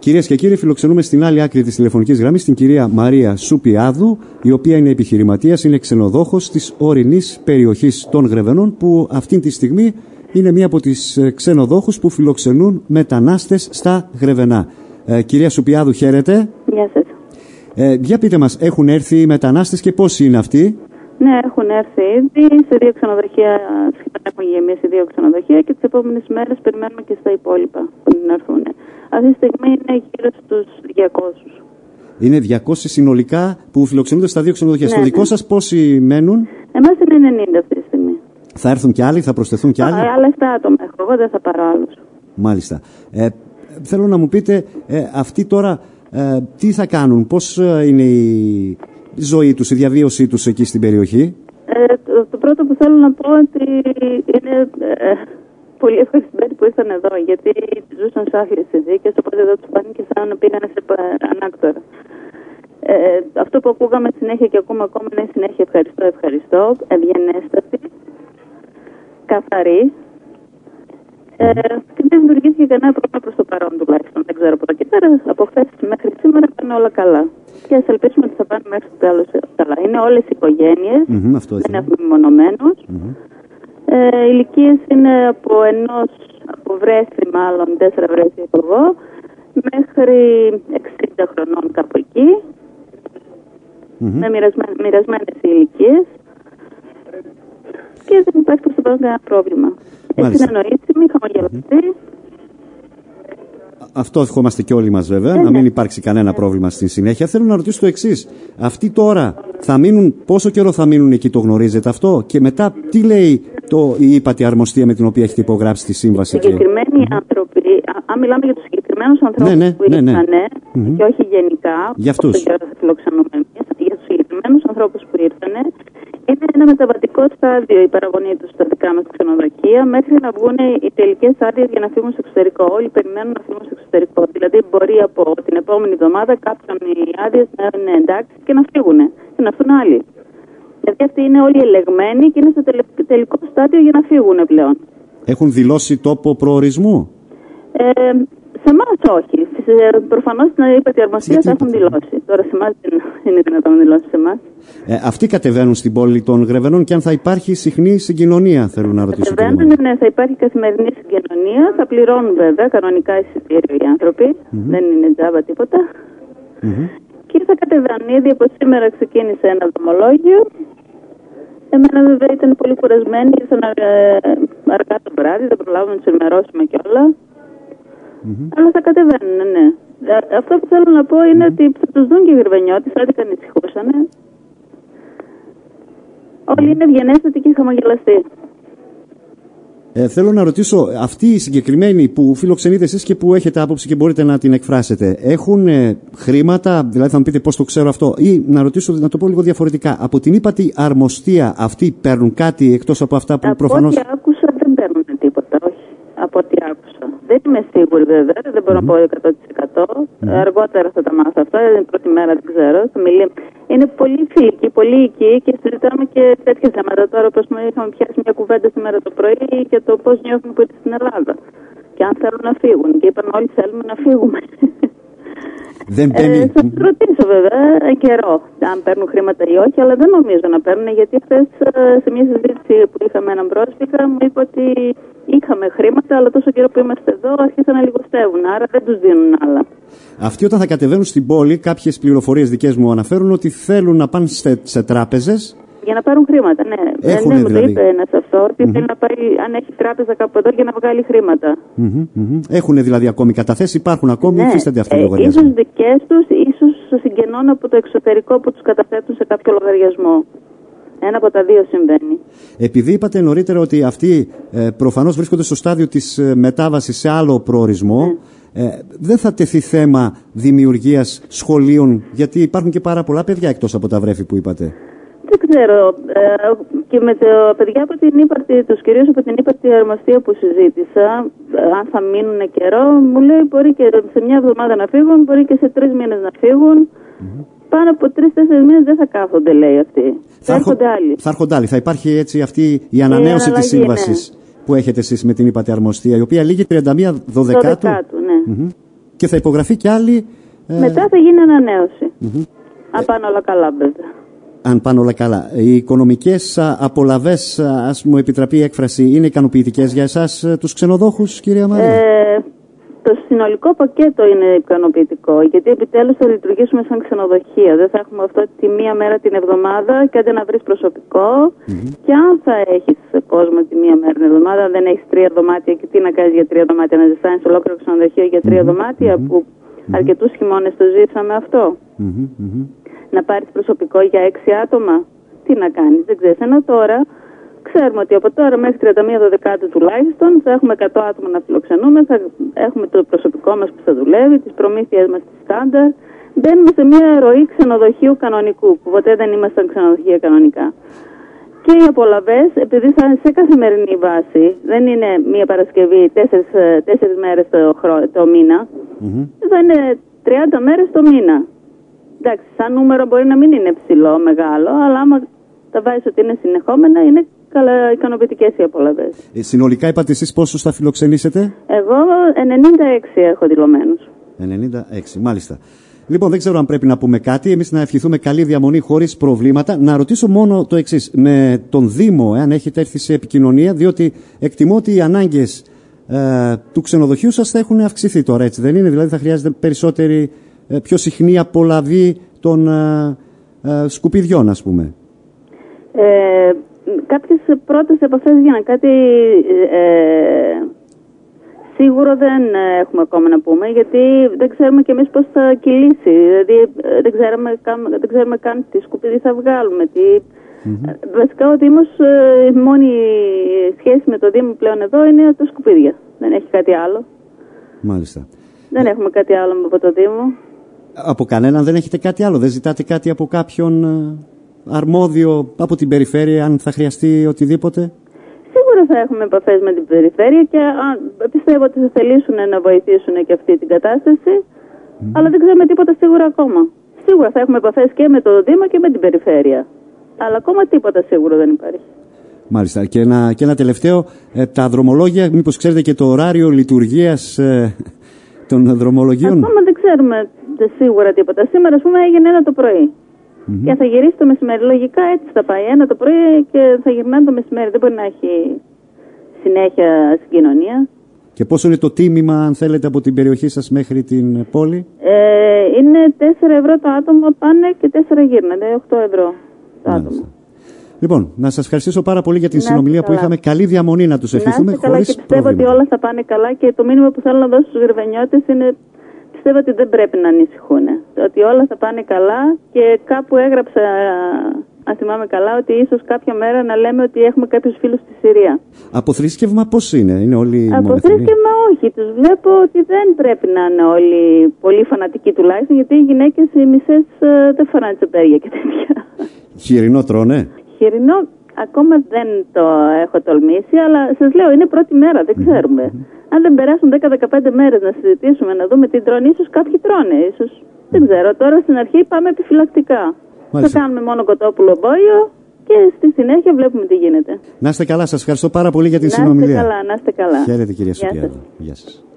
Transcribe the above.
Κυρίες και κύριοι, φιλοξενούμε στην άλλη άκρη της τηλεφωνικής γραμμής την κυρία Μαρία Σουπιάδου, η οποία είναι επιχειρηματίας, είναι ξενοδόχος της ορεινής περιοχής των Γρεβενών, που αυτή τη στιγμή είναι μία από τις ξενοδόχους που φιλοξενούν μετανάστες στα Γρεβενά. Κυρία Σουπιάδου, χαίρετε. Γεια σας. Για πείτε μας, έχουν έρθει οι μετανάστες και πόσοι είναι αυτοί? Ναι, έχουν έρθει ήδη σε 2 ξενοδοχεία, σχεδόν έχουν γεμίσει 2 ξενοδοχεία και τις επόμενες μέρες περιμένουμε και στα υπόλοιπα να έρθουν. Αυτή τη στιγμή είναι γύρω στους 200. Είναι 200 συνολικά που φιλοξενούνται στα 2 ξενοδοχεία. Ναι, στο δικό σας πόσοι μένουν? Εμάς είναι 90 αυτή τη στιγμή. Θα έρθουν και άλλοι, θα προσθεθούν και άλλοι? Άλλα 7 άτομα έχω, εγώ δεν θα πάρω άλλους. Μάλιστα. Θέλω να μου πείτε, αυτοί τώρα τι θα κάνουν, πώς είναι η ζωή τους, η διαβίωσή τους εκεί στην περιοχή? Το πρώτο που θέλω να πω ότι είναι πολύ ευχαριστημένοι που ήρθαν εδώ, γιατί ζούσαν σε άθλιες συνθήκες, οπότε εδώ τους φάνηκε σαν να πήγανε σε ανάκτορα. Αυτό που ακούγαμε συνέχεια και ακούμε ακόμα είναι συνέχεια ευχαριστώ, ευγενέστατη, καθαρή. Και δεν δημιουργήθηκε κανένα πρόβλημα προς το παρόν τουλάχιστον. Δεν ξέρω από εδώ και πέρα, από χθες μέχρι σήμερα πάνε όλα καλά. Και ας ελπίσουμε ότι θα πάνε μέχρι το τέλος καλά. Είναι όλες οι οικογένειες, δεν έχουμε μεμονωμένους. Οι ηλικίες είναι από βρέφη μάλλον, 4 βρέφη από εγώ, μέχρι 60 χρονών κάπου εκεί. Με μοιρασμένες οι ηλικίες. Και δεν υπάρχει προς το παρόν κανένα πρόβλημα. Είναι συνεννοήσιμοι, χαμογελαστοί. Αυτό ευχόμαστε και όλοι μας βέβαια, να μην υπάρξει κανένα πρόβλημα στη συνέχεια. Θέλω να ρωτήσω το εξής. Αυτοί τώρα θα μείνουν, πόσο καιρό θα μείνουν εκεί, το γνωρίζετε αυτό? Και μετά τι λέει η ύπατη αρμοστία με την οποία έχετε υπογράψει τη σύμβαση? Συγκεκριμένοι άνθρωποι, αν μιλάμε για τους συγκεκριμένους ανθρώπους που ήρθαν, και όχι γενικά, για αυτούς. Θα φιλοξενούμε εμείς, για τους συγκεκριμένους ανθρώπους που ήρθαν, είναι ένα μεταβατικό στάδιο η παραγωγή τους στα δικά μας ξενοδοχεία μέχρι να βγουν οι τελικές άδειες για να φύγουν στο εξωτερικό. Όλοι περιμένουν να φύγουν στο εξωτερικό. Δηλαδή, μπορεί από την επόμενη εβδομάδα κάποιον οι άδειες να είναι εντάξει και να φύγουν και να έρθουν άλλοι. Γιατί αυτοί είναι όλοι ελεγμένοι και είναι στο τελικό στάδιο για να φύγουν πλέον. Έχουν δηλώσει τόπο προορισμού? Σε εμάς όχι. Προφανώς στην ύπατη αρμοστία θα έχουν δηλώσει. Τώρα σε εμάς δεν είναι δυνατόν να δηλώσει σε εμάς. Αυτοί κατεβαίνουν στην πόλη των Γρεβενών και αν θα υπάρχει συχνή συγκοινωνία, θέλω να ρωτήσω. Κατεβαίνουν, ναι, θα υπάρχει καθημερινή συγκοινωνία. Θα πληρώνουν βέβαια κανονικά εισιτήριο οι άνθρωποι. Δεν είναι τζάμπα τίποτα. Και θα κατεβαίνουν. Ήδη από σήμερα ξεκίνησε ένα δρομολόγιο. Εμένα βέβαια ήταν πολύ κουρασμένοι. Ήρθαν αργά το βράδυ, δεν προλάβουμε να τους ενημερώσουμε κιόλα. Αλλά θα κατεβαίνουν, ναι. Αυτό που θέλω να πω είναι ότι θα τους δουν και οι Γρεβενιώτες, άντε και ανησυχούσαν. Όλοι είναι ευγενέστατοι και χαμογελαστοί. Θέλω να ρωτήσω, αυτοί οι συγκεκριμένοι που φιλοξενείτε εσείς και που έχετε άποψη και μπορείτε να την εκφράσετε, έχουν χρήματα, δηλαδή θα μου πείτε πώς το ξέρω αυτό, ή να ρωτήσω, να το πω λίγο διαφορετικά, από την ύπατη αρμοστία αυτοί παίρνουν κάτι εκτός από αυτά που προφανώς... Από ό,τι άκουσα δεν παίρνουν τίποτα, όχι. Από ό,τι άκουσα. Δεν είμαι σίγουρη βέβαια, δεν μπορώ να πω 100%. Αργότερα θα τα μάθω αυτά, είναι η πρώτη μέρα, δεν ξέρω. Είναι πολύ φιλικοί, πολύ οικοί και συζητάμε και τέτοια θέματα. Τώρα, όπως είχαμε πιάσει μια κουβέντα σήμερα το πρωί για το πώς νιώθουν που ήρθαν στην Ελλάδα. Και αν θέλουν να φύγουν. Και είπαν όλοι θέλουμε να φύγουμε. Θα τους ρωτήσω βέβαια καιρό αν παίρνουν χρήματα ή όχι, αλλά δεν νομίζω να παίρνουν, γιατί χθες σε μια συζήτηση που είχαμε έναν πρόσφυγα μου είπε ότι είχαμε χρήματα, αλλά τόσο καιρό που είμαστε εδώ αρχίσαν να λιγοστεύουν, άρα δεν τους δίνουν άλλα. Αυτοί όταν θα κατεβαίνουν στην πόλη, κάποιες πληροφορίες δικές μου αναφέρουν ότι θέλουν να πάνε σε τράπεζες. Για να πάρουν χρήματα, ναι. Έχουν δηλαδή. Μου το είπε ένας αυτό, ότι θέλει να πάει, αν έχει τράπεζα κάπου εδώ, για να βγάλει χρήματα. Έχουν δηλαδή ακόμη καταθέσει, υπάρχουν ακόμη, υφίστανται αυτοί οι λογαριασμοί. Ίσως δικές τους, ίσως συγγενών από το εξωτερικό που τους καταθέτουν σε κάποιο λογαριασμό. Ένα από τα δύο συμβαίνει. Επειδή είπατε νωρίτερα ότι αυτοί προφανώς βρίσκονται στο στάδιο της μετάβασης σε άλλο προορισμό, δεν θα τεθεί θέμα δημιουργίας σχολείων, γιατί υπάρχουν και πάρα πολλά παιδιά εκτός από τα βρέφη που είπατε? Δεν ξέρω. Και με τα παιδιά από την ύπαρτη, τους κυρίως από την ύπαρτη αρμοστία που συζήτησα, αν θα μείνουν καιρό, μου λέει μπορεί και σε μια εβδομάδα να φύγουν, μπορεί και σε 3 μήνες να φύγουν. Πάνω από 3-4 μήνες δεν θα κάθονται, λέει αυτοί. Θα έρχονται άλλοι. Θα έρχονται άλλοι. Θα υπάρχει έτσι αυτή η ανανέωση της σύμβασης που έχετε εσείς με την ύπατη αρμοστία, η οποία λήγει 31 Δωδεκάτου. Ναι. και θα υπογραφεί και άλλη. Μετά θα γίνει ανανέωση. Αν πάνε όλα καλά, βέβαια. Αν πάνε όλα καλά. Οι οικονομικές απολαβές, ας μου επιτραπεί η έκφραση, είναι ικανοποιητικές για εσάς τους ξενοδόχους, κυρία Μαρία? Το συνολικό πακέτο είναι ικανοποιητικό, γιατί επιτέλους θα λειτουργήσουμε σαν ξενοδοχεία. Δεν θα έχουμε αυτό τη μία μέρα την εβδομάδα και άντε να βρεις προσωπικό. Και αν θα έχεις κόσμο τη μία μέρα την εβδομάδα, αν δεν έχεις 3 δωμάτια, και τι να κάνεις για 3 δωμάτια, να ζεστάνεις ολόκληρο ξενοδοχείο για 3 δωμάτια, που αρκετούς χειμώνες το ζήσαμε αυτό. Να πάρεις προσωπικό για 6 άτομα, τι να κάνεις, δεν ξέρεις. Ενώ τώρα ξέρουμε ότι από τώρα μέχρι 31 Δεκάτου τουλάχιστον θα έχουμε 100 άτομα να φιλοξενούμε, θα έχουμε το προσωπικό μας που θα δουλεύει, τις προμήθειές μας τις στάνταρ. Μπαίνουμε σε μια ροή ξενοδοχείου κανονικού, που ποτέ δεν ήμασταν ξενοδοχεία κανονικά. Και οι απολαβές, επειδή θα είναι σε καθημερινή βάση, δεν είναι μια Παρασκευή 4 μέρες το μήνα, θα είναι 30 μέρες το μήνα. Εντάξει, σαν νούμερο μπορεί να μην είναι ψηλό, μεγάλο, αλλά άμα τα βάζεις ότι είναι συνεχόμενα, είναι ικανοποιητικές οι απολαβές. Συνολικά είπατε εσείς πόσους θα φιλοξενήσετε? Εγώ 96 έχω δηλωμένους. 96, μάλιστα. Λοιπόν, δεν ξέρω αν πρέπει να πούμε κάτι. Εμείς να ευχηθούμε καλή διαμονή χωρίς προβλήματα. Να ρωτήσω μόνο το εξής. Με τον Δήμο, αν έχετε έρθει σε επικοινωνία, διότι εκτιμώ ότι οι ανάγκες του ξενοδοχείου σας θα έχουν αυξηθεί τώρα, έτσι δεν είναι? Δηλαδή θα χρειάζεται περισσότερη, πιο συχνή απολαβή των σκουπιδιών, ας πούμε. Κάποιες πρώτες επαφές γίνανε. Κάτι σίγουρο δεν έχουμε ακόμα να πούμε, γιατί δεν ξέρουμε κι εμείς πώς θα κυλήσει. Δηλαδή δεν ξέρουμε καν τι σκουπίδι θα βγάλουμε. Βασικά ο Δήμος, η μόνη σχέση με το Δήμο πλέον εδώ είναι τα σκουπίδια. Δεν έχει κάτι άλλο. Μάλιστα. Δεν έχουμε κάτι άλλο από το Δήμο. Από κανέναν δεν έχετε κάτι άλλο? Δεν ζητάτε κάτι από κάποιον αρμόδιο από την περιφέρεια, αν θα χρειαστεί οτιδήποτε? Σίγουρα θα έχουμε επαφές με την περιφέρεια και πιστεύω ότι θα θελήσουν να βοηθήσουν και αυτή την κατάσταση, αλλά δεν ξέρουμε τίποτα σίγουρα ακόμα. Σίγουρα θα έχουμε επαφές και με το Δήμο και με την περιφέρεια, αλλά ακόμα τίποτα σίγουρο δεν υπάρχει. Μάλιστα. Και ένα τελευταίο, τα δρομολόγια, μήπως ξέρετε και το ωράριο λειτουργίας των δρομολογίων? Ακόμα δεν ξέρουμε σίγουρα τίποτα. Σήμερα, ας πούμε, έγινε 1 το πρωί. Και θα γυρίσει το μεσημέρι. Λογικά έτσι θα πάει. 1 το πρωί και θα γυρνάνε το μεσημέρι. Δεν μπορεί να έχει συνέχεια συγκοινωνία. Και πόσο είναι το τίμημα, αν θέλετε, από την περιοχή σας μέχρι την πόλη? Είναι 4 ευρώ το άτομο πάνε και 4 γύρνανε. 8 ευρώ το άτομο. Λοιπόν, να σας ευχαριστήσω πάρα πολύ για την συνομιλία που είχαμε. Καλή διαμονή να τους ευχηθούμε χωρίς προβλήματα. Και πιστεύω ότι όλα θα πάνε καλά, και το μήνυμα που θέλω να δώσω στους γρεβενιώτες είναι: πιστεύω ότι δεν πρέπει να ανησυχούν. Ότι όλα θα πάνε καλά, και κάπου έγραψα, αν θυμάμαι καλά, ότι ίσως κάποια μέρα να λέμε ότι έχουμε κάποιους φίλους στη Συρία. Από θρήσκευμα πώς είναι όλοι Από θρήσκευμα όχι. Τους βλέπω ότι δεν πρέπει να είναι όλοι πολύ φανατικοί τουλάχιστον, γιατί οι γυναίκες οι μισές δεν φοράνε τσεπέρια και τέτοια. Χοιρινό τρώνε? Χοιρινό ακόμα δεν το έχω τολμήσει, αλλά σας λέω είναι πρώτη μέρα, δεν ξέρουμε. Αν δεν περάσουν 10-15 μέρες να συζητήσουμε, να δούμε τι τρώνε, ίσως κάποιοι τρώνε, ίσως. Δεν ξέρω. Τώρα στην αρχή πάμε επιφυλακτικά. Θα κάνουμε μόνο κοτόπουλο μπόλιο και στη συνέχεια βλέπουμε τι γίνεται. Να είστε καλά, σας ευχαριστώ πάρα πολύ για την συνομιλία. Να είστε καλά, να είστε καλά. Χαίρετε, κυρία Σουπιάδου. Γεια σας.